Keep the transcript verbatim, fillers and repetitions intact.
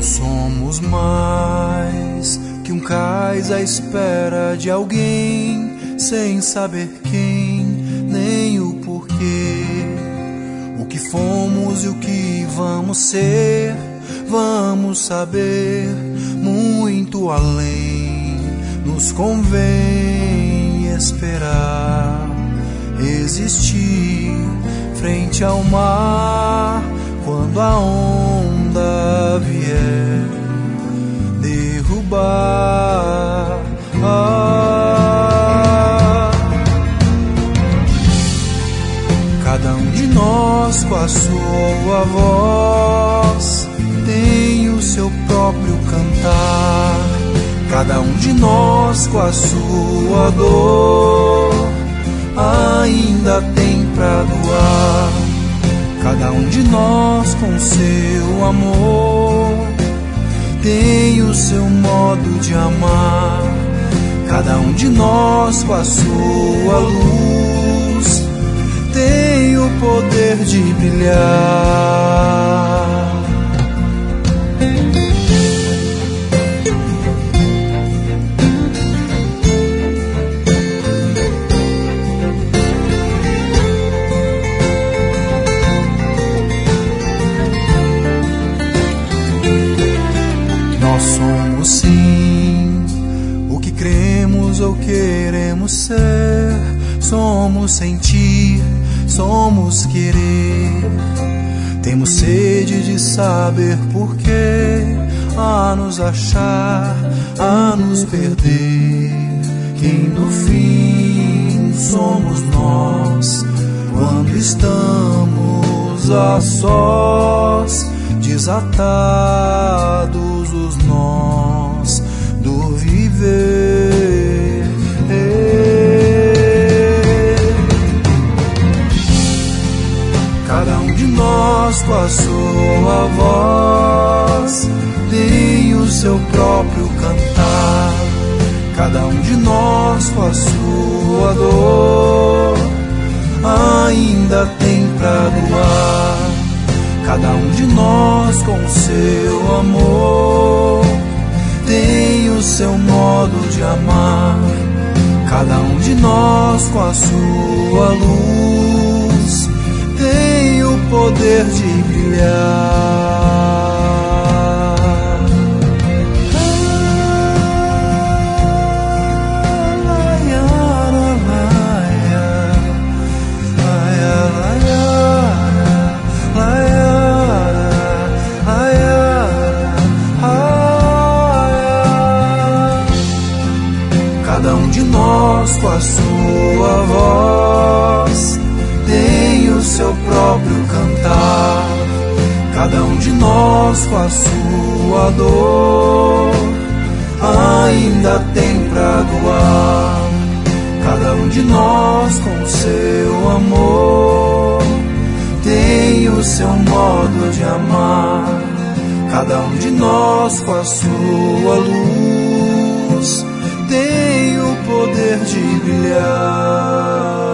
Não somos mais que um cais à espera de alguém, sem saber quem, nem o porquê. O que fomos e o que vamos ser, vamos saber muito além. Nos convém esperar, existir frente ao mar, quando a onda vier derrubar. Ah, cada um de nós com a sua voz tem o seu próprio cantar. Cada um de nós com a sua dor ainda tem pra doar. Cada um de nós com seu amor tem o seu modo de amar. Cada um de nós com a sua luz tem o poder de brilhar. Nós somos sim o que cremos ou queremos ser. Somos sentir, somos querer. Temos sede de saber porquê, a nos achar, a nos perder. Quem no fim somos nós, quando estamos a sós, desatados os nós do viver. Cada um de nós com a sua voz tem o seu próprio cantar. Cada um de nós com a sua dor ainda tem pra doar. Cada um de nós com seu amor tem o seu modo de amar. Cada um de nós com a sua luz tem o poder de brilhar. Cada um de nós com a sua voz tem o seu próprio cantar. Cada um de nós com a sua dor ainda tem pra doar. Cada um de nós com seu amor tem o seu modo de amar. Cada um de nós com a sua luz tem o poder de brilhar.